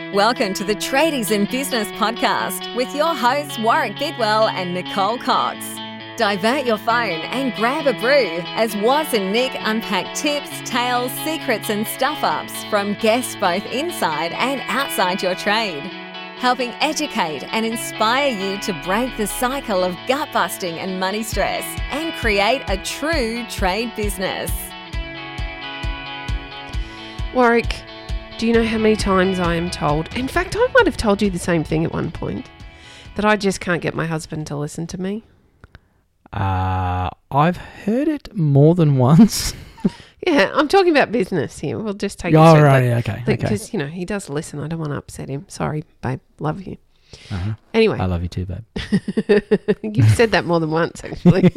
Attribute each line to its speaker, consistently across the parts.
Speaker 1: Welcome to the Tradies in Business podcast with your hosts Warwick Bidwell and Nicole Cox. Divert your phone and grab a brew as Waz and Nick unpack tips, tales, secrets and stuff-ups from guests both inside and outside your trade, helping educate and inspire you to break the cycle of gut-busting and money stress and create a true trade business.
Speaker 2: Warwick, do you know how many times I am told, in fact, I might have told you the same thing at one point, that I just can't get my husband to listen to me?
Speaker 3: I've heard it more than once.
Speaker 2: Yeah, I'm talking about business here. We'll just take it
Speaker 3: Oh,
Speaker 2: straight.
Speaker 3: right, yeah, okay.
Speaker 2: Because, he does listen. I don't want to upset him. Sorry, babe. Love you.
Speaker 3: Uh-huh.
Speaker 2: Anyway.
Speaker 3: I love you too, babe.
Speaker 2: You've said that more than once, actually.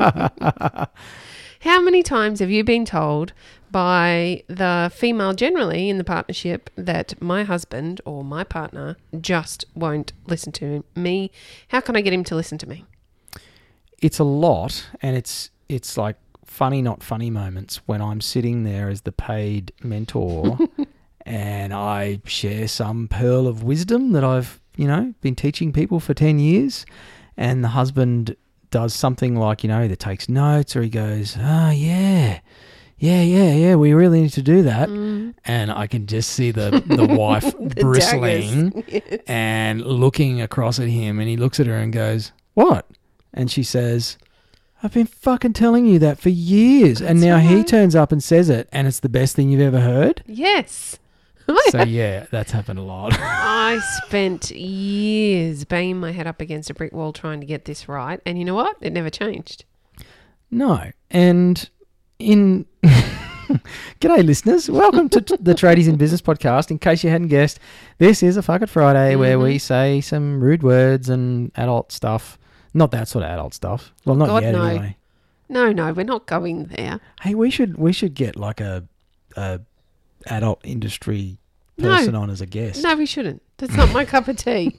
Speaker 2: How many times have you been told by the female generally in the partnership that my husband or my partner just won't listen to me? How can I get him to listen to me?
Speaker 3: It's a lot, and it's like funny, not funny moments when I'm sitting there as the paid mentor and I share some pearl of wisdom that I've, been teaching people for 10 years, and the husband does something like, either takes notes or he goes, yeah, we really need to do that. And I can just see the wife bristling and looking across at him, and he looks at her and goes, what? And she says, I've been fucking telling you that for years. And now he turns up and says it, and it's the best thing you've ever heard?
Speaker 2: Yes.
Speaker 3: So, yeah, that's happened a lot.
Speaker 2: I spent years banging my head up against a brick wall trying to get this right. And you know what? It never changed.
Speaker 3: No. And G'day, listeners. Welcome to the Tradies in Business podcast. In case you hadn't guessed, this is a Fuck It Friday where we say some rude words and adult stuff. Not that sort of adult stuff. Well, not
Speaker 2: God,
Speaker 3: yet
Speaker 2: no.
Speaker 3: anyway.
Speaker 2: No, we're not going there.
Speaker 3: Hey, we should get like a adult industry person on as a guest.
Speaker 2: No, we shouldn't. That's not my cup of tea.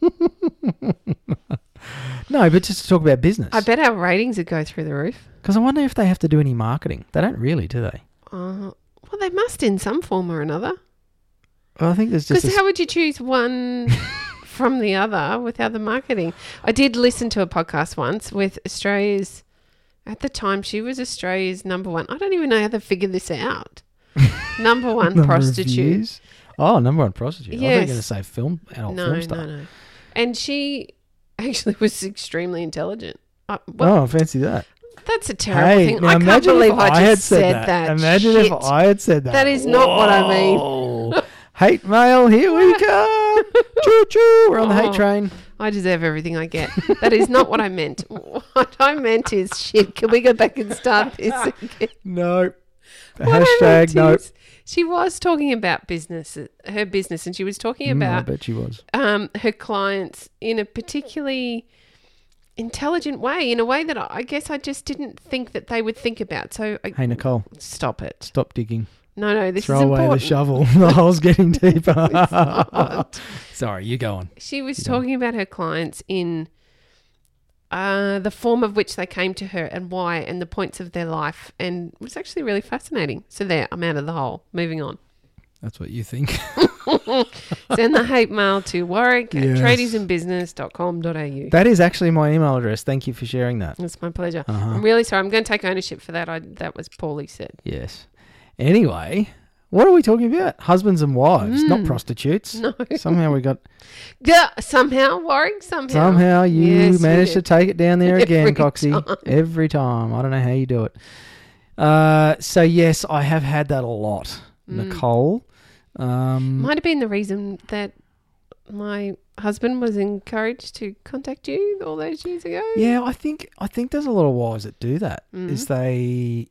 Speaker 3: No, but just to talk about business.
Speaker 2: I bet our ratings would go through the roof.
Speaker 3: Because I wonder if they have to do any marketing. They don't really, do they?
Speaker 2: Well, they must in some form or another.
Speaker 3: Well, I think there's just...
Speaker 2: Because how would you choose one from the other without the marketing? I did listen to a podcast once with Australia's... At the time, she was Australia's number one. I don't even know how to figure this out. Number one prostitute.
Speaker 3: Oh, number one prostitute.
Speaker 2: Yes.
Speaker 3: I was going to say adult film star.
Speaker 2: No. And she actually was extremely intelligent.
Speaker 3: Fancy that.
Speaker 2: That's a terrible thing.
Speaker 3: Now
Speaker 2: I can't believe I just said that.
Speaker 3: Imagine
Speaker 2: Shit.
Speaker 3: if I had said that.
Speaker 2: That is not what I mean.
Speaker 3: Hate mail, here we come. Choo choo. We're on the hate train.
Speaker 2: I deserve everything I get. That is not what I meant. What I meant is, shit, can we go back and start this again?
Speaker 3: No.
Speaker 2: What
Speaker 3: No.
Speaker 2: She was talking about her business, and she was talking about
Speaker 3: I bet she was.
Speaker 2: her clients in a particularly intelligent way, in a way that I guess I just didn't think that they would think about. So,
Speaker 3: Hey, Nicole.
Speaker 2: Stop it.
Speaker 3: Stop digging.
Speaker 2: No, this
Speaker 3: Throw
Speaker 2: is
Speaker 3: away
Speaker 2: important.
Speaker 3: the shovel. The hole's getting deeper.
Speaker 2: It's not.
Speaker 3: Sorry, you go on.
Speaker 2: She was talking about her clients in the form of which they came to her and why, and the points of their life, and it was actually really fascinating. So there, I'm out of the hole. Moving on.
Speaker 3: That's what you think.
Speaker 2: Send the hate mail to Warwick at
Speaker 3: Yes.
Speaker 2: tradiesinbusiness.com.au.
Speaker 3: That is actually my email address. Thank you for sharing that.
Speaker 2: It's my pleasure.
Speaker 3: Uh-huh.
Speaker 2: I'm really sorry. I'm going to take ownership for that. That was poorly said.
Speaker 3: Yes. Anyway, what are we talking about? Husbands and wives, not prostitutes.
Speaker 2: No.
Speaker 3: Somehow we got...
Speaker 2: Somehow, Warwick,
Speaker 3: Somehow you
Speaker 2: Yes,
Speaker 3: managed to take it down there again,
Speaker 2: Every
Speaker 3: Coxie.
Speaker 2: time.
Speaker 3: Every time. I don't know how you do it. So, yes, I have had that a lot, Nicole.
Speaker 2: Might have been the reason that my husband was encouraged to contact you all those years ago.
Speaker 3: Yeah, I think there's a lot of wives that do that. Is they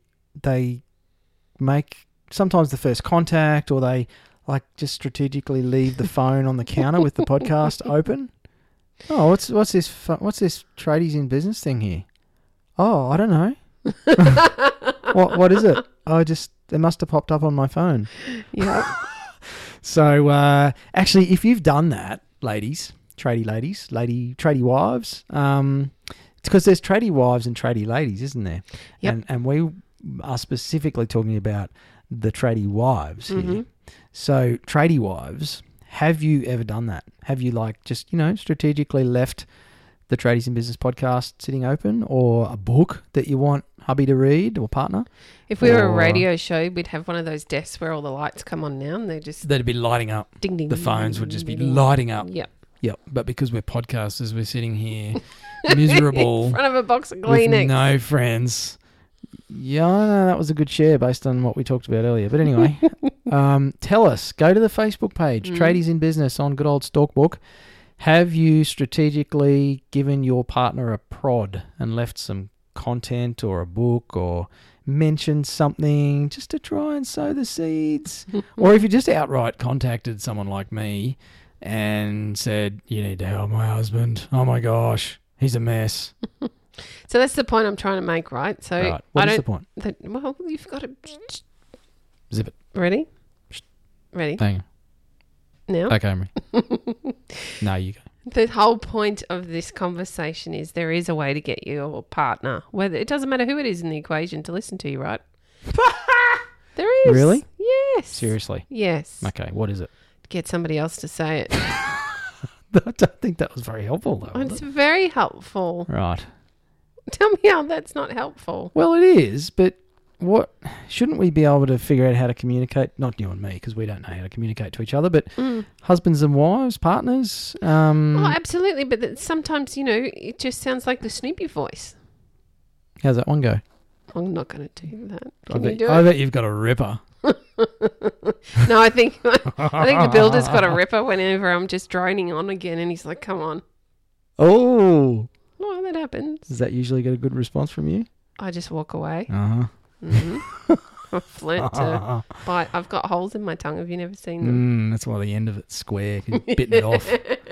Speaker 3: make sometimes the first contact, or they like just strategically leave the phone on the counter with the podcast open. Oh, what's this Tradies in Business thing here? Oh, I don't know. What is it? It must have popped up on my phone.
Speaker 2: Yeah.
Speaker 3: So actually, if you've done that, tradie wives, it's because there's tradie wives and tradie ladies, isn't there?
Speaker 2: Yep.
Speaker 3: And we are specifically talking about the tradie wives here. So tradie wives have you ever done that? Have you just, strategically left the Tradies in Business podcast sitting open, or a book that you want hubby to read or partner?
Speaker 2: If we were a radio show, we'd have one of those desks where all the lights come on now and they'd
Speaker 3: be lighting up.
Speaker 2: Ding, ding,
Speaker 3: the phones would just be lighting up.
Speaker 2: Yep.
Speaker 3: But because we're podcasters, we're sitting here miserable
Speaker 2: in front of a box of
Speaker 3: with
Speaker 2: Kleenex.
Speaker 3: no friends. Yeah, I know that was a good share based on what we talked about earlier. But anyway, tell us. Go to the Facebook page, Tradies in Business on good old Stalkbook. Have you strategically given your partner a prod and left some content or a book or mentioned something just to try and sow the seeds? Or if you just outright contacted someone like me and said, you need to help my husband. Oh my gosh, he's a mess.
Speaker 2: So that's the point I'm trying to make, right? So
Speaker 3: Right. What is the point?
Speaker 2: Well, you've got to...
Speaker 3: Zip it.
Speaker 2: Ready? Ready?
Speaker 3: Hang on.
Speaker 2: Now?
Speaker 3: Okay, Emery. No, you go.
Speaker 2: The whole point of this conversation is there is a way to get your partner, whether it doesn't matter who it is in the equation, to listen to you, right? There is.
Speaker 3: Really?
Speaker 2: Yes.
Speaker 3: Seriously?
Speaker 2: Yes.
Speaker 3: Okay, what is it?
Speaker 2: Get somebody else to say it.
Speaker 3: I don't think that was very helpful, though. was
Speaker 2: It's
Speaker 3: it?
Speaker 2: very helpful.
Speaker 3: Right.
Speaker 2: Tell me how that's not helpful.
Speaker 3: Well, it is, but what shouldn't we be able to figure out how to communicate? Not you and me, because we don't know how to communicate to each other, but husbands and wives, partners.
Speaker 2: Oh, absolutely. But sometimes, it just sounds like the Snoopy voice.
Speaker 3: How's that one go?
Speaker 2: I'm not going to do that.
Speaker 3: I
Speaker 2: Can you do
Speaker 3: bet
Speaker 2: it?
Speaker 3: you've got a ripper.
Speaker 2: No, I think the builder's got a ripper whenever I'm just droning on again, and he's like, "Come on."
Speaker 3: Oh,
Speaker 2: Well, that happens.
Speaker 3: does that usually get a good response from you?
Speaker 2: I just walk away.
Speaker 3: Uh-huh.
Speaker 2: I've learnt to bite. I've got holes in my tongue. Have you never seen them?
Speaker 3: That's why the end of it's square, 'cause you've bitten it off.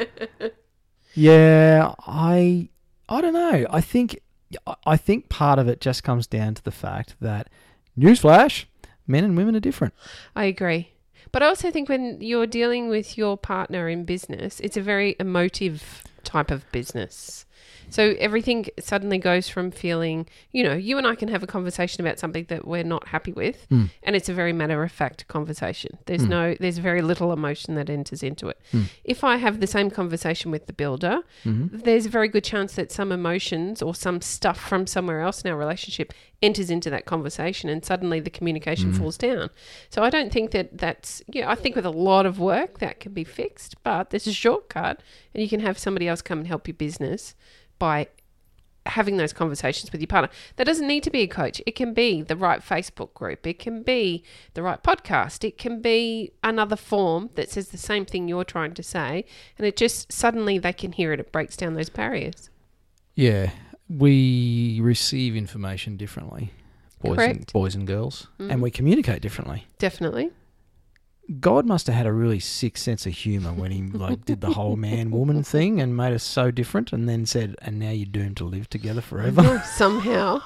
Speaker 3: Yeah, I don't know. I think part of it just comes down to the fact that, newsflash, men and women are different.
Speaker 2: I agree. But I also think when you're dealing with your partner in business, it's a very emotive type of business. So everything suddenly goes from feeling, you and I can have a conversation about something that we're not happy with, and it's a very matter-of-fact conversation. There's very little emotion that enters into it. If I have the same conversation with the builder, there's a very good chance that some emotions or some stuff from somewhere else in our relationship enters into that conversation, and suddenly the communication falls down. So I don't think that's, I think with a lot of work that can be fixed, but there's a shortcut, and you can have somebody else come and help your business by having those conversations with your partner. That doesn't need to be a coach. It can be the right Facebook group. It can be the right podcast. It can be another form that says the same thing you're trying to say, and it just suddenly they can hear it. It breaks down those barriers.
Speaker 3: Yeah, we receive information differently, boys and girls, and we communicate differently.
Speaker 2: Definitely.
Speaker 3: God must have had a really sick sense of humour when he did the whole man-woman thing and made us so different, and then said, "And now you're doomed to live together forever."
Speaker 2: Somehow.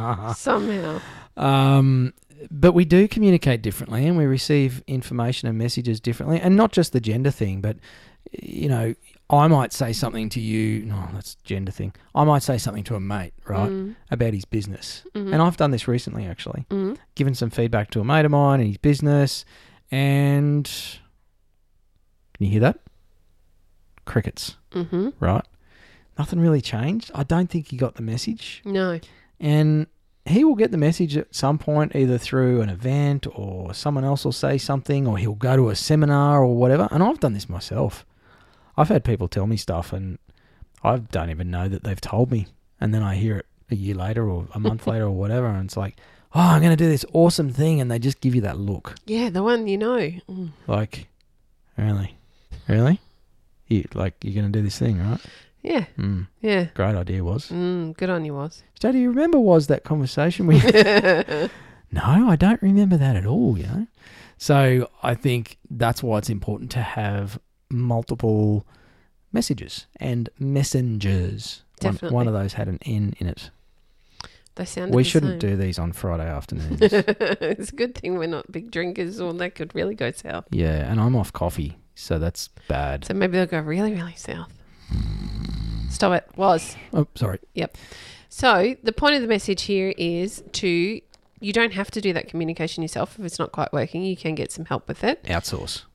Speaker 3: But we do communicate differently, and we receive information and messages differently, and not just the gender thing, but I might say something to you. No, that's a gender thing. I might say something to a mate, right, about his business, and I've done this recently actually, given some feedback to a mate of mine and his business. And can you hear that? Crickets. Right? Nothing really changed. I don't think he got the message.
Speaker 2: No.
Speaker 3: And he will get the message at some point, either through an event or someone else will say something, or he'll go to a seminar or whatever. And I've done this myself. I've had people tell me stuff and I don't even know that they've told me. And then I hear it a year later or a month later or whatever, and it's like, "Oh, I'm going to do this awesome thing," and they just give you that look.
Speaker 2: Yeah, the one
Speaker 3: Like, really? You're going to do this thing, right?
Speaker 2: Yeah. Yeah.
Speaker 3: Great idea, was.
Speaker 2: Good on you, was.
Speaker 3: So do you remember that conversation we... No, I don't remember that at all, So I think that's why it's important to have multiple messages and messengers.
Speaker 2: Definitely.
Speaker 3: One of those had an N in it.
Speaker 2: They sounded
Speaker 3: We
Speaker 2: the
Speaker 3: shouldn't
Speaker 2: same.
Speaker 3: do these on Friday afternoons.
Speaker 2: It's a good thing we're not big drinkers, or that could really go south.
Speaker 3: Yeah, and I'm off coffee, so that's bad.
Speaker 2: So maybe they'll go really, really south. Stop it. Was.
Speaker 3: Oh, sorry.
Speaker 2: Yep. So the point of the message here is you don't have to do that communication yourself if it's not quite working. You can get some help with it.
Speaker 3: Outsource.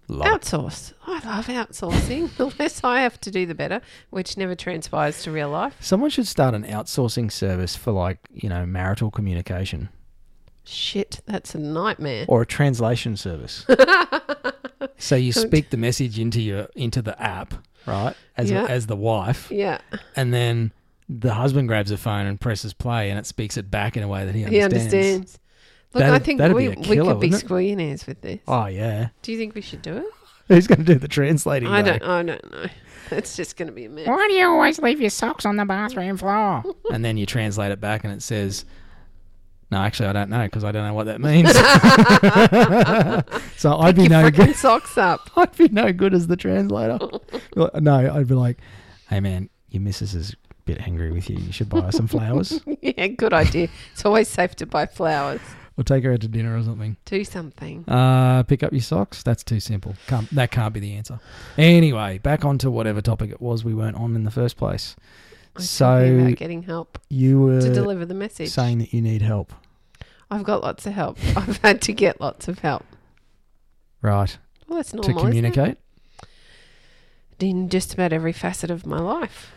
Speaker 3: Love it.
Speaker 2: Outsource. I love outsourcing. The less I have to do, the better, which never transpires to real life.
Speaker 3: Someone should start an outsourcing service for marital communication
Speaker 2: Shit, that's a nightmare.
Speaker 3: or a translation service. So you speak the message into the app, right? As the wife,
Speaker 2: Yeah.
Speaker 3: and then the husband grabs a phone and presses play, and it speaks it back in a way that he
Speaker 2: He
Speaker 3: understands.
Speaker 2: understands. Look, I think
Speaker 3: that'd
Speaker 2: we
Speaker 3: be a killer,
Speaker 2: could be
Speaker 3: wouldn't it?
Speaker 2: squillionaires with this.
Speaker 3: Oh yeah,
Speaker 2: Do you think we should do it?
Speaker 3: who's going to do the translating?
Speaker 2: I
Speaker 3: though?
Speaker 2: don't know. It's just going to be a mess.
Speaker 4: Why do you always leave your socks on the bathroom floor?
Speaker 3: And then you translate it back, and it says, "No, actually, I don't know because I don't know what that means." So I'd be
Speaker 2: Your
Speaker 3: no
Speaker 2: frickin'
Speaker 3: good.
Speaker 2: socks up.
Speaker 3: I'd be no good as the translator. No, I'd be like, "Hey man, your missus is a bit angry with you. You should buy her some flowers,
Speaker 2: Yeah, good idea. It's always safe to buy flowers.
Speaker 3: or take her out to dinner or something."
Speaker 2: Do something.
Speaker 3: Pick up your socks. That's too simple. That can't be the answer. Anyway, back onto whatever topic it was we weren't on in the first place.
Speaker 2: I'm talking
Speaker 3: So
Speaker 2: about getting help
Speaker 3: you were
Speaker 2: to deliver the message.
Speaker 3: saying that you need help,
Speaker 2: I've got lots of help. I've had to get lots of help.
Speaker 3: right?
Speaker 2: Well, that's
Speaker 3: To
Speaker 2: normal. isn't it?
Speaker 3: communicate.
Speaker 2: In just about every facet of my life.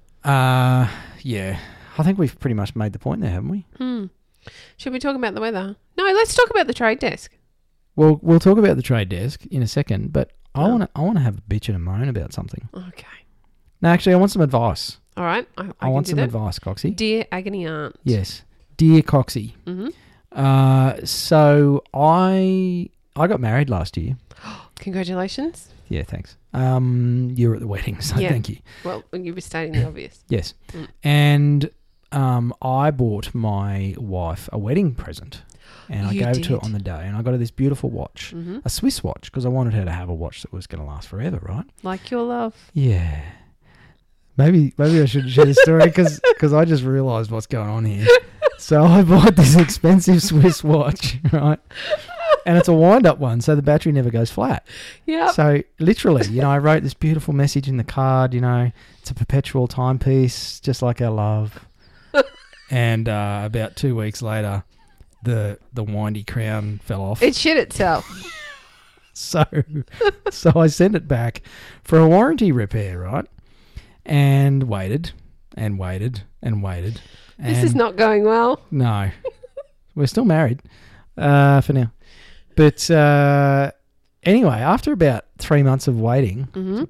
Speaker 3: Yeah. I think we've pretty much made the point there, haven't we?
Speaker 2: Should we talk about the weather? No, let's talk about the trade desk.
Speaker 3: Well, we'll talk about the trade desk in a second, but I
Speaker 2: Oh.
Speaker 3: want to have a bitch and a moan about something.
Speaker 2: Okay.
Speaker 3: No, actually, I want some advice.
Speaker 2: All right. I
Speaker 3: I
Speaker 2: can
Speaker 3: want
Speaker 2: do
Speaker 3: some
Speaker 2: that.
Speaker 3: advice, Coxie.
Speaker 2: Dear Agony Aunt.
Speaker 3: Yes, dear Coxie.
Speaker 2: Mm-hmm.
Speaker 3: So I got married last year.
Speaker 2: Congratulations.
Speaker 3: Yeah, thanks. You were at the wedding, so
Speaker 2: Yeah.
Speaker 3: thank you.
Speaker 2: Well, you were stating the obvious.
Speaker 3: Yes,
Speaker 2: Mm.
Speaker 3: and I bought my wife a wedding present, and I
Speaker 2: You
Speaker 3: gave it to her
Speaker 2: did?
Speaker 3: on the day, and I got her this beautiful watch,
Speaker 2: Mm-hmm.
Speaker 3: a Swiss watch, because I wanted her to have a watch that was going to last forever, right?
Speaker 2: Like your love.
Speaker 3: Yeah. Maybe I should share this story because I just realised what's going on here. So I bought this expensive Swiss watch, right? And it's a wind-up one, so the battery never goes flat.
Speaker 2: Yep.
Speaker 3: So literally, I wrote this beautiful message in the card, it's a perpetual timepiece, just like our love. And about 2 weeks later, the windy crown fell off.
Speaker 2: It shit itself.
Speaker 3: So I sent it back for a warranty repair, right? And waited and waited and waited.
Speaker 2: This is not going well.
Speaker 3: No. We're still married for now. But anyway, after about 3 months of waiting,
Speaker 2: Mm-hmm.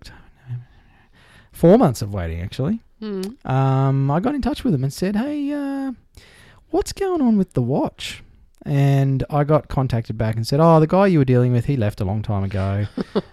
Speaker 3: 4 months of waiting actually,
Speaker 2: Mm.
Speaker 3: I got in touch with him and said, "Hey, what's going on with the watch?" And I got contacted back and said, "Oh, the guy you were dealing with, he left a long time ago.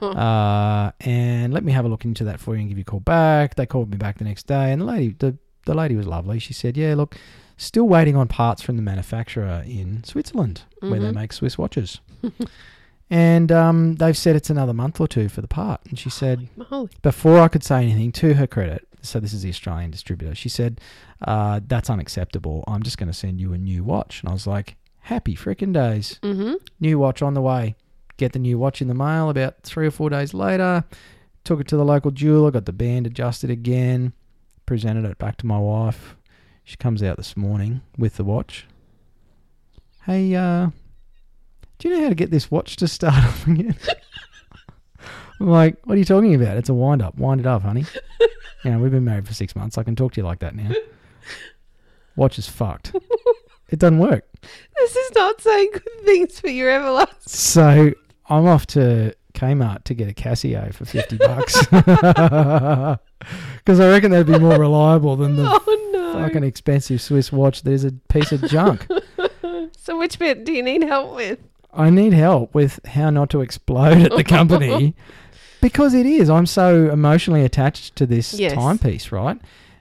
Speaker 3: And let me have a look into that for you and give you a call back." They called me back the next day, and the lady was lovely. She said, "Yeah, look, still waiting on parts from the manufacturer in Switzerland where they
Speaker 2: Mhm.
Speaker 3: make Swiss watches." And they've said it's another month or two for the part. And she said,
Speaker 2: Holy.
Speaker 3: before I could say anything, to her credit, so this is the Australian distributor, she said, "That's unacceptable. I'm just going to send you a new watch." And I was like, happy frickin' days.
Speaker 2: Mm-hmm.
Speaker 3: New watch on the way. Get the new watch in the mail about 3 or 4 days later. Took it to the local jeweler, got the band adjusted again, presented it back to my wife. She comes out this morning with the watch. "Hey, do you know how to get this watch to start up again?" I'm like, "What are you talking about? It's a wind up. Wind it up, honey. We've been married for 6 months. I can talk to you like that now. Watch is fucked. It doesn't work."
Speaker 2: This is not saying good things for your everlasting.
Speaker 3: So I'm off to Kmart to get a Casio for $50 because I reckon that'd be more reliable than the
Speaker 2: Oh, no.
Speaker 3: fucking expensive Swiss watch that is a piece of junk.
Speaker 2: So which bit do you need help with?
Speaker 3: I need help with how not to explode at the company because it is. I'm so emotionally attached to this
Speaker 2: Yes.
Speaker 3: timepiece, right?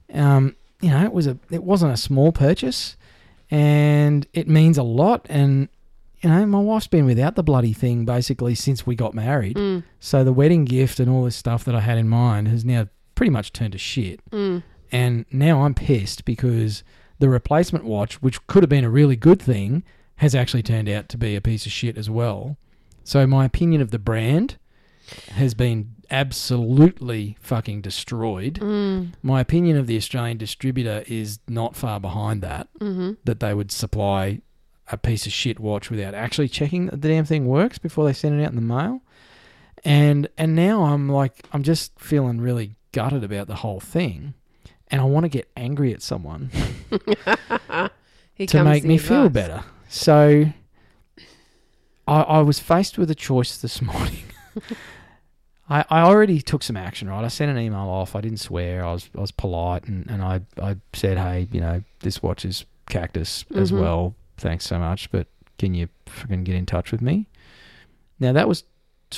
Speaker 3: It wasn't a small purchase, and it means a lot. And my wife's been without the bloody thing basically since we got married.
Speaker 2: Mm.
Speaker 3: So the wedding gift and all this stuff that I had in mind has now pretty much turned to shit.
Speaker 2: Mm.
Speaker 3: And now I'm pissed because the replacement watch, which could have been a really good thing, has actually turned out to be a piece of shit as well. So my opinion of the brand has been absolutely fucking destroyed.
Speaker 2: Mm.
Speaker 3: My opinion of the Australian distributor is not far behind that,
Speaker 2: Mm-hmm.
Speaker 3: that they would supply a piece of shit watch without actually checking that the damn thing works before they send it out in the mail. And now I'm just feeling really gutted about the whole thing, and I want to get angry at someone to make me feel better. So I was faced with a choice this morning. I already took some action, right? I sent an email off. I didn't swear. I was polite, and I said, hey, this watch is Cactus as well. Thanks so much, but can you freaking get in touch with me? Now, that was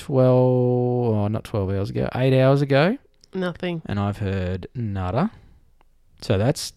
Speaker 3: 8 hours ago.
Speaker 2: Nothing.
Speaker 3: And I've heard nada. So that's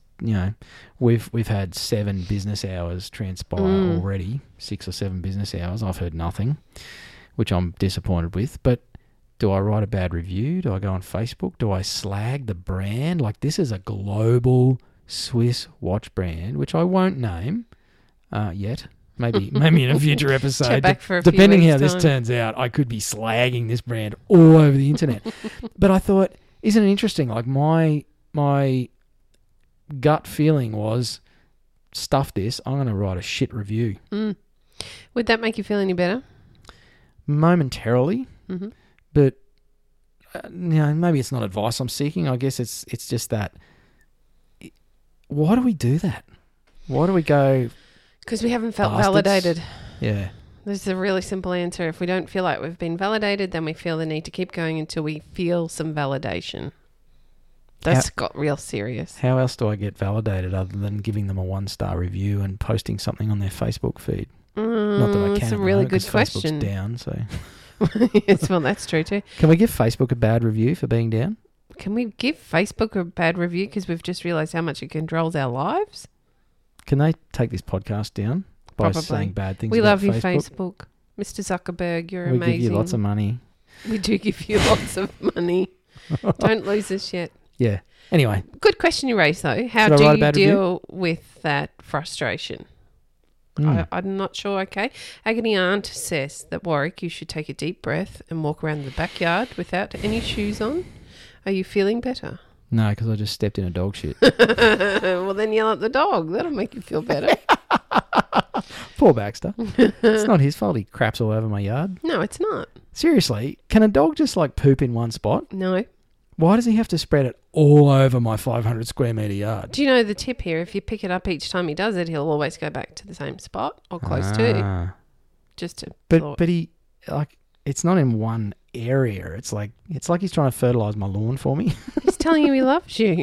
Speaker 3: we've had 7 business hours transpire already, 6 or 7 business hours. I've heard nothing, which I'm disappointed with. But do I write a bad review? Do I go on Facebook? Do I slag the brand? Like, this is a global Swiss watch brand, which I won't name yet. Maybe in a future episode.
Speaker 2: Check back for a
Speaker 3: depending
Speaker 2: few
Speaker 3: how
Speaker 2: weeks'
Speaker 3: this
Speaker 2: time.
Speaker 3: turns out, I could be slagging this brand all over the internet. But I thought, isn't it interesting? Like, my gut feeling was, stuff this. I'm going to write a shit review.
Speaker 2: Would that make you feel any better?
Speaker 3: Momentarily, but maybe it's not advice I'm seeking. I guess it's just that. Why do we do that? Why do we go?
Speaker 2: Because we haven't felt
Speaker 3: bastards?
Speaker 2: validated.
Speaker 3: Yeah.
Speaker 2: This is a really simple answer. If we don't feel like we've been validated, then we feel the need to keep going until we feel some validation. That's got real serious.
Speaker 3: How else do I get validated other than giving them a 1-star review and posting something on their Facebook feed? Not that I can.
Speaker 2: It's a really good
Speaker 3: 'cause
Speaker 2: question.
Speaker 3: Facebook's down, so.
Speaker 2: Yes, well, that's true too.
Speaker 3: Can we give Facebook a bad review for being down?
Speaker 2: Can we give Facebook a bad review because we've just realised how much it controls our lives?
Speaker 3: Can they take this podcast down by
Speaker 2: Probably.
Speaker 3: saying bad things
Speaker 2: We
Speaker 3: about
Speaker 2: love you,
Speaker 3: Facebook?
Speaker 2: Facebook. Mr. Zuckerberg, you're
Speaker 3: We
Speaker 2: amazing.
Speaker 3: give you lots of money.
Speaker 2: We do give you lots of money. Don't lose us yet.
Speaker 3: Yeah. Anyway,
Speaker 2: Good question you raised, though. How
Speaker 3: Should I
Speaker 2: do
Speaker 3: write a
Speaker 2: you
Speaker 3: bad
Speaker 2: deal with that frustration? I'm not sure. Okay. Agony Aunt says that, Warwick, you should take a deep breath and walk around the backyard without any shoes on. Are you feeling better?
Speaker 3: no, because I just stepped in a dog shit.
Speaker 2: Well, then yell at the dog. That'll make you feel better.
Speaker 3: Poor Baxter. It's not his fault he craps all over my yard.
Speaker 2: No, it's not.
Speaker 3: Seriously, can a dog just like poop in one spot?
Speaker 2: No.
Speaker 3: Why does he have to spread it all over my 500 square metre yard?
Speaker 2: Do you know the tip here? If you pick it up each time he does it, he'll always go back to the same spot or close to. Just to.
Speaker 3: But he, like, it's not in one area. It's like he's trying to fertilise my lawn for me.
Speaker 2: He's telling you he loves you.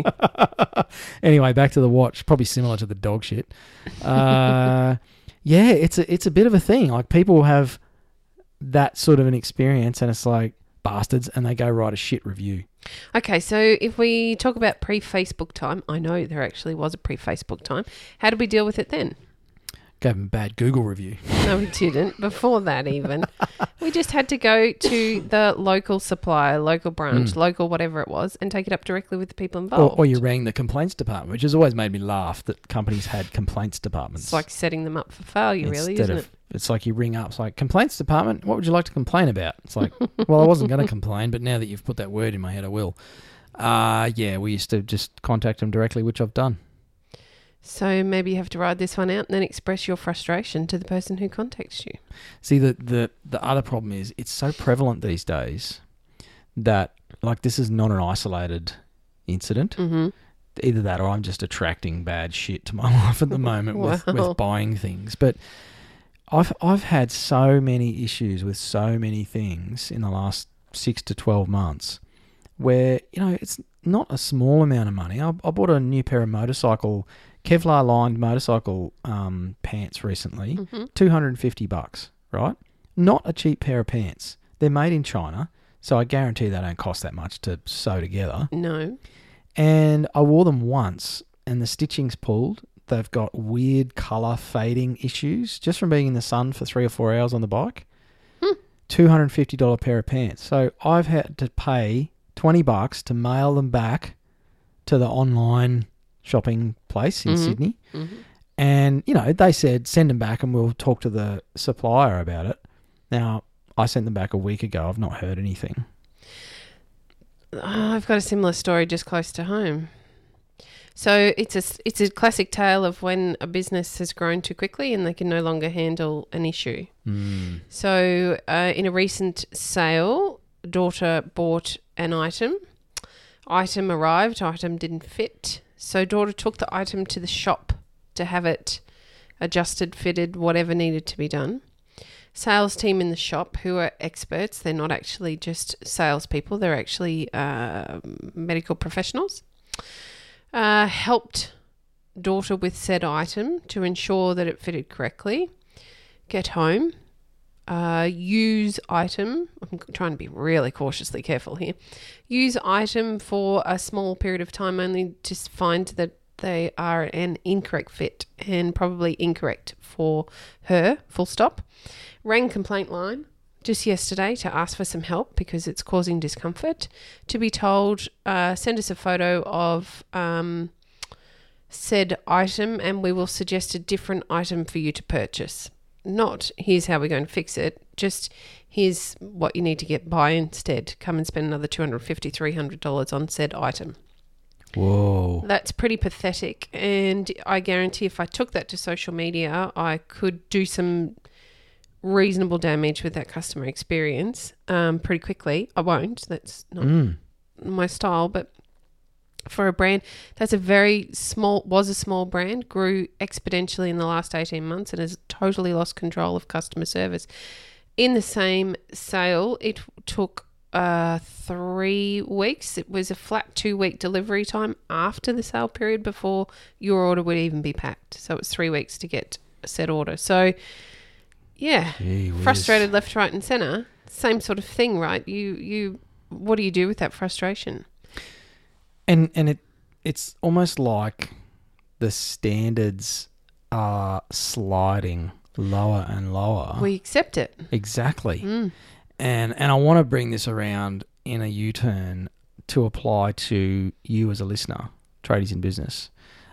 Speaker 3: Anyway, back to the watch. Probably similar to the dog shit. Yeah, it's a bit of a thing. Like, people have that sort of an experience, and it's like, bastards, and they go write a shit review.
Speaker 2: Okay, so if we talk about pre-Facebook time, I know there actually was a pre-Facebook time. How did we deal with it then?
Speaker 3: Gave them a bad Google review.
Speaker 2: No, we didn't. Before that even. We just had to go to the local supplier, local branch, local whatever it was, and take it up directly with the people involved.
Speaker 3: Or you rang the complaints department, which has always made me laugh that companies had complaints departments.
Speaker 2: It's like setting them up for failure, really,
Speaker 3: Instead
Speaker 2: isn't
Speaker 3: of,
Speaker 2: it?
Speaker 3: it's like you ring up, it's like, complaints department, what would you like to complain about? It's like, well, I wasn't going to complain, but now that you've put that word in my head, I will. Yeah, we used to just contact them directly, which I've done.
Speaker 2: So maybe you have to ride this one out and then express your frustration to the person who contacts you.
Speaker 3: See, the other problem is it's so prevalent these days that, like, this is not an isolated incident.
Speaker 2: Mm-hmm.
Speaker 3: Either that or I'm just attracting bad shit to my life at the moment with buying things. But I've had so many issues with so many things in the last 6 to 12 months where, it's not a small amount of money. I bought a new pair of Kevlar lined motorcycle pants recently, $250, right? Not a cheap pair of pants. They're made in China, so I guarantee they don't cost that much to sew together.
Speaker 2: No.
Speaker 3: And I wore them once, and the stitching's pulled. They've got weird colour fading issues just from being in the sun for 3 or 4 hours on the bike. $250 pair of pants. So I've had to pay $20 to mail them back to the online shopping place in Sydney.
Speaker 2: Mm-hmm.
Speaker 3: And, they said, send them back and we'll talk to the supplier about it. Now, I sent them back a week ago. I've not heard anything.
Speaker 2: I've got a similar story just close to home. So it's a classic tale of when a business has grown too quickly and they can no longer handle an issue. So in a recent sale, daughter bought an item. Item arrived, item didn't fit. So daughter took the item to the shop to have it adjusted, fitted, whatever needed to be done. Sales team in the shop, who are experts, they're not actually just salespeople, they're actually medical professionals, helped daughter with said item to ensure that it fitted correctly. Get home, use item, I'm trying to be really cautiously careful here, use item for a small period of time only to find that they are an incorrect fit and probably incorrect for her, full stop. Rang complaint line just yesterday to ask for some help because it's causing discomfort. To be told, send us a photo of said item and we will suggest a different item for you to purchase. Not, here's how we're going to fix it, just here's what you need to get by instead. Come and spend another $250, $300 on said item.
Speaker 3: Whoa.
Speaker 2: That's pretty pathetic. And I guarantee if I took that to social media, I could do some reasonable damage with that customer experience pretty quickly. I won't. That's not my style. But for a brand, that's was a small brand, grew exponentially in the last 18 months and has totally lost control of customer service. In the same sale, it took 3 weeks. It was a flat 2-week delivery time after the sale period before your order would even be packed. So it was 3 weeks to get a set order. So yeah, frustrated left, right and centre. Same sort of thing, right? You what do you do with that frustration?
Speaker 3: And it's almost like the standards are sliding lower and lower.
Speaker 2: We accept it.
Speaker 3: Exactly. And I want to bring this around in a U-turn to apply to you as a listener, tradies in business,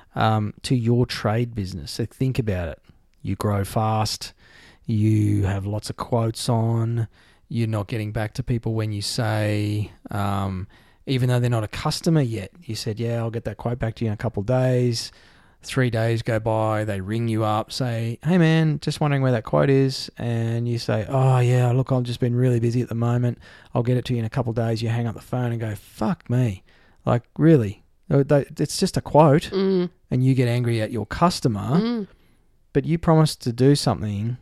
Speaker 3: to your trade business. So think about it. You grow fast. You have lots of quotes on. You're not getting back to people when you say, even though they're not a customer yet, you said, yeah, I'll get that quote back to you in a couple of days. 3 days go by, they ring you up, say, hey man, just wondering where that quote is. And you say, oh yeah, look, I've just been really busy at the moment. I'll get it to you in a couple of days. You hang up the phone and go, fuck me. Like, really? It's just a quote. And you get angry at your customer, but you promised to do something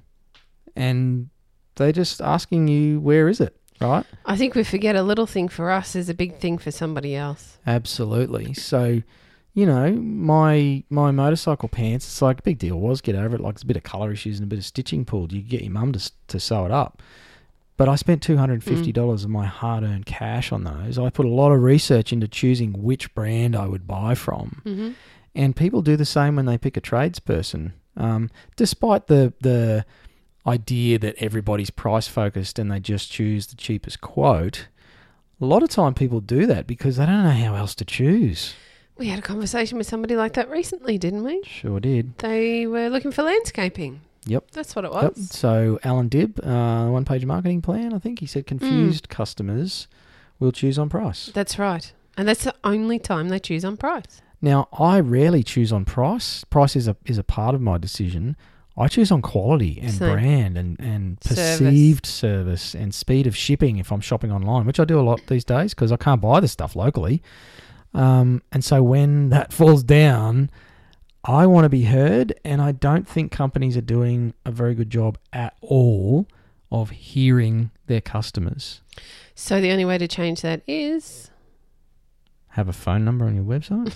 Speaker 3: and they're just asking you, where is it? Right?
Speaker 2: I think we forget a little thing for us is a big thing for somebody else.
Speaker 3: Absolutely. So, you know, my motorcycle pants, it's like a big deal was, get over it, like it's a bit of colour issues and a bit of stitching pulled. You get your mum to sew it up. But I spent $250 of my hard-earned cash on those. I put a lot of research into choosing which brand I would buy from. And people do the same when they pick a tradesperson. Despite the idea that everybody's price-focused and they just choose the cheapest quote, a lot of time people do that because they don't know how else to choose.
Speaker 2: We had a conversation with somebody like that recently, didn't we?
Speaker 3: Sure did.
Speaker 2: They were looking for landscaping.
Speaker 3: Yep.
Speaker 2: That's what it was.
Speaker 3: Yep. So Alan Dibb, one-page marketing plan, I think he said confused customers will choose on price.
Speaker 2: That's right. And that's the only time they choose on price.
Speaker 3: Now, I rarely choose on price. Price is a part of my decision. I choose on quality and brand and perceived service and speed of shipping if I'm shopping online, which I do a lot these days because I can't buy the stuff locally. And so when that falls down, I want to be heard, and I don't think companies are doing a very good job at all of hearing their customers.
Speaker 2: So the only way to change that is...
Speaker 3: have a phone number on your website?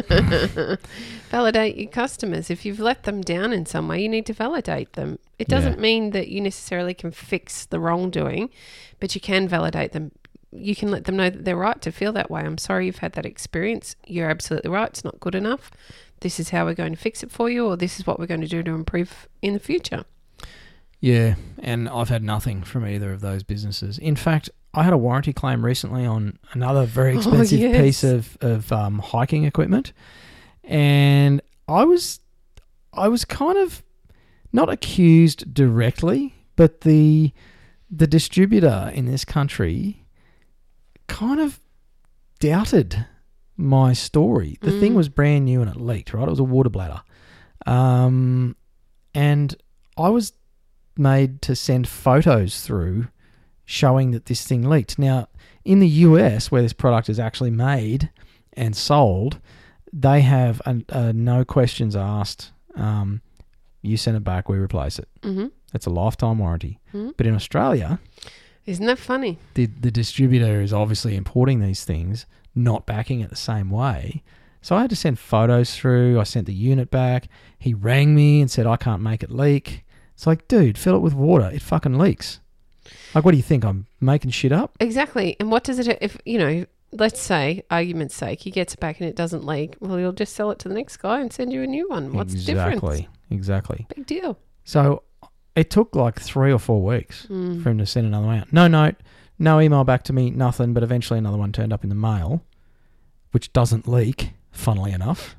Speaker 2: Validate your customers. If you've let them down in some way, you need to validate them. It doesn't mean that you necessarily can fix the wrongdoing, but you can validate them. You can let them know that they're right to feel that way. I'm sorry you've had that experience. You're absolutely right. It's not good enough. This is how we're going to fix it for you, or this is what we're going to do to improve in the future.
Speaker 3: Yeah, and I've had nothing from either of those businesses. In fact, I had a warranty claim recently on another very expensive piece of hiking equipment, and I was kind of not accused directly, but the distributor in this country kind of doubted my story. The thing was brand new and it leaked, right? It was a water bladder. And I was made to send photos through showing that this thing leaked. Now, in the US, where this product is actually made and sold, they have a no questions asked. You send it back, we replace it.
Speaker 2: Mm-hmm.
Speaker 3: It's a lifetime warranty.
Speaker 2: Mm-hmm.
Speaker 3: But in Australia,
Speaker 2: Isn't that funny?
Speaker 3: the distributor is obviously importing these things, not backing it the same way. So I had to send photos through. I sent the unit back. He rang me and said, I can't make it leak. It's like, dude, fill it with water. It fucking leaks. Like, what do you think? I'm making shit up?
Speaker 2: Exactly. And what does it, if, let's say, argument's sake, he gets it back and it doesn't leak. Well, he'll just sell it to the next guy and send you a new one. What's the difference?
Speaker 3: Exactly.
Speaker 2: Big deal.
Speaker 3: So it took like 3 or 4 weeks for him to send another one out. No note, no email back to me, nothing. But eventually another one turned up in the mail, which doesn't leak, funnily enough.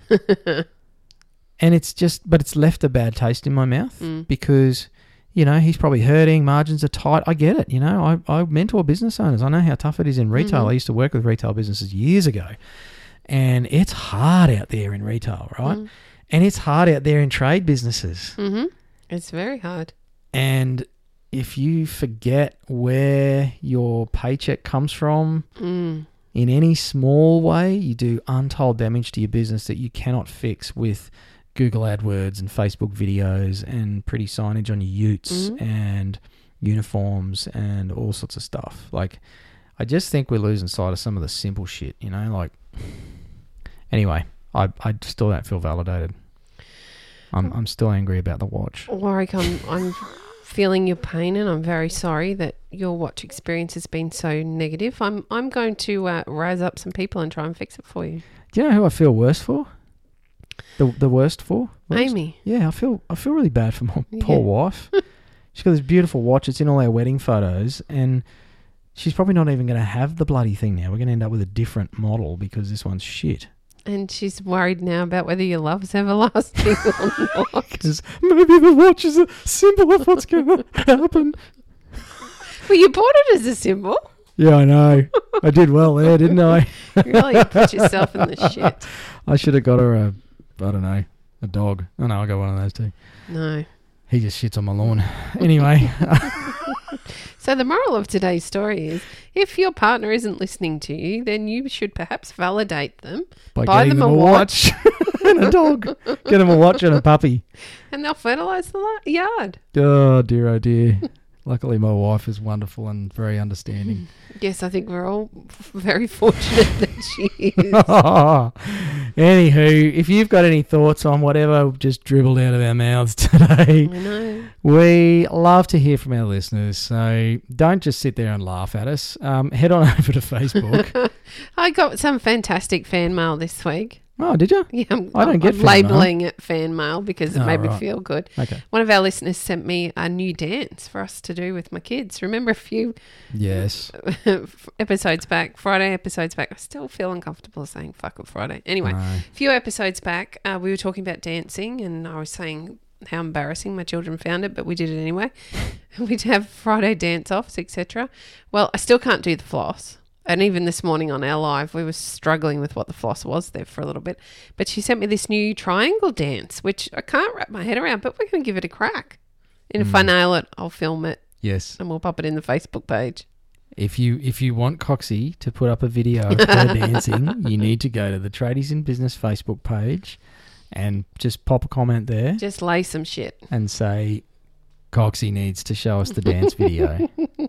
Speaker 3: And but it's left a bad taste in my mouth because, he's probably hurting. Margins are tight. I get it. I mentor business owners. I know how tough it is in retail. I used to work with retail businesses years ago. And it's hard out there in retail, right? And it's hard out there in trade businesses.
Speaker 2: Mm-hmm. It's very hard.
Speaker 3: And if you forget where your paycheck comes from in any small way, you do untold damage to your business that you cannot fix with Google AdWords and Facebook videos and pretty signage on your utes and uniforms and all sorts of stuff. Like, I just think we're losing sight of some of the simple shit, Anyway, I still don't feel validated. I'm still angry about the watch.
Speaker 2: Warwick, I'm feeling your pain and I'm very sorry that your watch experience has been so negative. I'm going to rise up some people and try and fix it for you.
Speaker 3: Do you know who I feel worse for? The worst for? Worst?
Speaker 2: Amy.
Speaker 3: Yeah, I feel really bad for my poor wife. She's got this beautiful watch. It's in all our wedding photos, and she's probably not even going to have the bloody thing now. We're going to end up with a different model because this one's shit.
Speaker 2: And she's worried now about whether your love's everlasting or not.
Speaker 3: Because maybe the watch is a symbol of what's going to happen.
Speaker 2: Well, you bought it as a symbol.
Speaker 3: Yeah, I know. I did well there, didn't I?
Speaker 2: You really put yourself in the shit.
Speaker 3: I should have got her a dog. Oh, no, I got one of those too.
Speaker 2: No.
Speaker 3: He just shits on my lawn. Anyway.
Speaker 2: So the moral of today's story is, if your partner isn't listening to you, then you should perhaps validate them.
Speaker 3: By
Speaker 2: buy
Speaker 3: getting
Speaker 2: them a
Speaker 3: watch and a dog. Get them a watch and a puppy.
Speaker 2: And they'll fertilise the yard.
Speaker 3: Oh, dear, oh, dear. Luckily, my wife is wonderful and very understanding.
Speaker 2: Yes, I think we're all very fortunate that she is.
Speaker 3: Anywho, if you've got any thoughts on whatever just dribbled out of our mouths today,
Speaker 2: I know.
Speaker 3: we love to hear from our listeners. So don't just sit there and laugh at us. Head on over to Facebook.
Speaker 2: I got some fantastic fan mail this week.
Speaker 3: Oh, did you?
Speaker 2: Yeah,
Speaker 3: I don't get
Speaker 2: I'm
Speaker 3: fan
Speaker 2: labelling it fan mail because it made me
Speaker 3: right.
Speaker 2: feel good.
Speaker 3: Okay.
Speaker 2: One of our listeners sent me a new dance for us to do with my kids. Remember a few
Speaker 3: Yes.
Speaker 2: episodes back, Friday episodes back. I still feel uncomfortable saying fuck it Friday. Anyway, a few episodes back, we were talking about dancing and I was saying how embarrassing my children found it, but we did it anyway. We'd have Friday dance-offs, etc. Well, I still can't do the floss. And even this morning on our live, we were struggling with what the floss was there for a little bit. But she sent me this new triangle dance, which I can't wrap my head around, but we're going to give it a crack. And if I nail it, I'll film it
Speaker 3: Yes.
Speaker 2: and we'll pop it in the Facebook page.
Speaker 3: If you want Coxie to put up a video of her dancing, you need to go to the Tradies in Business Facebook page and just pop a comment there
Speaker 2: Just lay some shit.
Speaker 3: and say, Coxie needs to show us the dance video.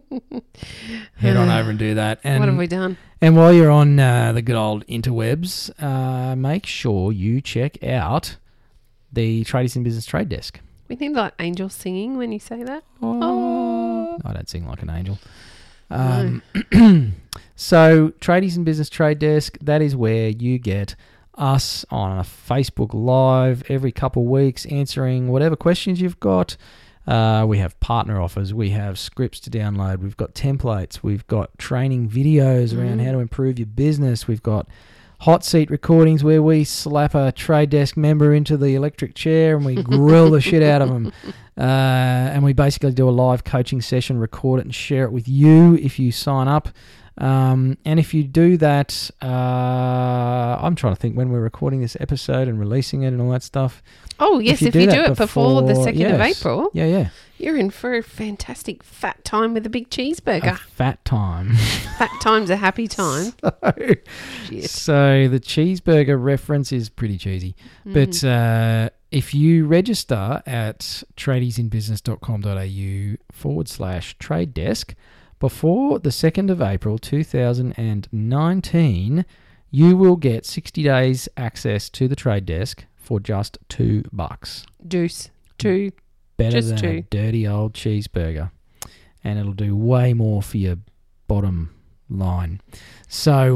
Speaker 3: Head on over and do that. And
Speaker 2: What have we done?
Speaker 3: And while you're on the good old interwebs, make sure you check out the Tradies in Business Trade Desk.
Speaker 2: We need like angels singing when you say that.
Speaker 3: Oh. I don't sing like an angel. So, Tradies in Business Trade Desk, that is where you get us on a Facebook Live every couple of weeks answering whatever questions you've got. We have partner offers. We have scripts to download. We've got templates. We've got training videos around how to improve your business. We've got hot seat recordings where we slap a trade desk member into the electric chair and we grill the shit out of them. And we basically do a live coaching session, record it and share it with you if you sign up. And if you do that, I'm trying to think when we're recording this episode and releasing it and all that stuff.
Speaker 2: Oh, yes, if you do it before the 2nd of April,
Speaker 3: Yeah.
Speaker 2: you're in for a fantastic fat time with a big cheeseburger.
Speaker 3: A fat time.
Speaker 2: Fat time's a happy time. Shit.
Speaker 3: So the cheeseburger reference is pretty cheesy. But if you register at tradiesinbusiness.com.au/trade desk before the 2nd of April 2019, you will get 60 days access to the trade desk for just $2.
Speaker 2: Deuce. Two.
Speaker 3: Better
Speaker 2: Just
Speaker 3: than
Speaker 2: two.
Speaker 3: a dirty old cheeseburger. And it'll do way more for your bottom line. So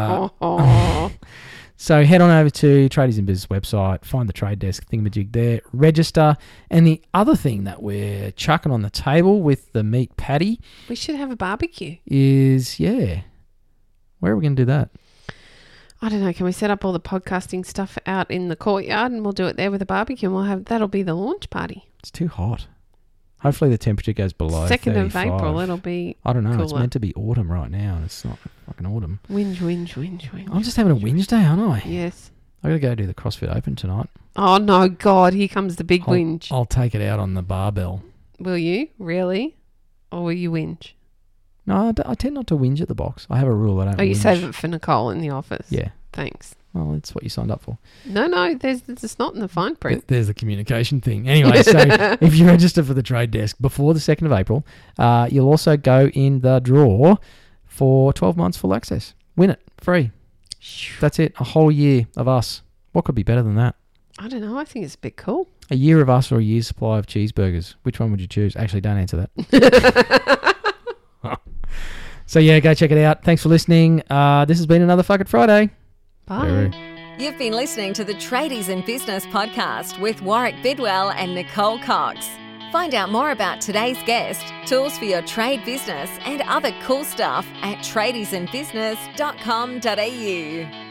Speaker 3: so head on over to Tradies in Business website, find the trade desk thingamajig there, register. And the other thing that we're chucking on the table with the meat patty
Speaker 2: We should have a barbecue.
Speaker 3: is, where are we going to do that?
Speaker 2: I don't know. Can we set up all the podcasting stuff out in the courtyard and we'll do it there with a barbecue and that'll be the launch party.
Speaker 3: It's too hot. Hopefully the temperature goes below
Speaker 2: 2nd of
Speaker 3: 35.
Speaker 2: April, it'll be
Speaker 3: I don't know. It's
Speaker 2: cooler.
Speaker 3: meant to be autumn right now, and it's not fucking autumn.
Speaker 2: Whinge.
Speaker 3: I'm just having a whinge day, aren't I?
Speaker 2: Yes.
Speaker 3: I got to go do the CrossFit Open tonight.
Speaker 2: Oh, no, God, here comes the big whinge.
Speaker 3: I'll take it out on the barbell.
Speaker 2: Will you? Really? Or will you whinge?
Speaker 3: No, I tend not to whinge at the box. I have a rule. I don't.
Speaker 2: Oh, you
Speaker 3: whinge.
Speaker 2: save it for Nicole in the office?
Speaker 3: Yeah.
Speaker 2: Thanks.
Speaker 3: Well, it's what you signed up for.
Speaker 2: No, it's not in the fine print.
Speaker 3: There's the communication thing. Anyway, so if you register for the trade desk before the 2nd of April, you'll also go in the draw for 12 months full access. Win it. Free. That's it. A whole year of us. What could be better than that?
Speaker 2: I don't know. I think it's a bit cool.
Speaker 3: A year of us or a year's supply of cheeseburgers. Which one would you choose? Actually, don't answer that. So, go check it out. Thanks for listening. This has been another Fuck It Friday.
Speaker 2: Bye.
Speaker 1: You've been listening to the Tradies in Business podcast with Warwick Bidwell and Nicole Cox. Find out more about today's guest, tools for your trade business, and other cool stuff at tradiesinbusiness.com.au.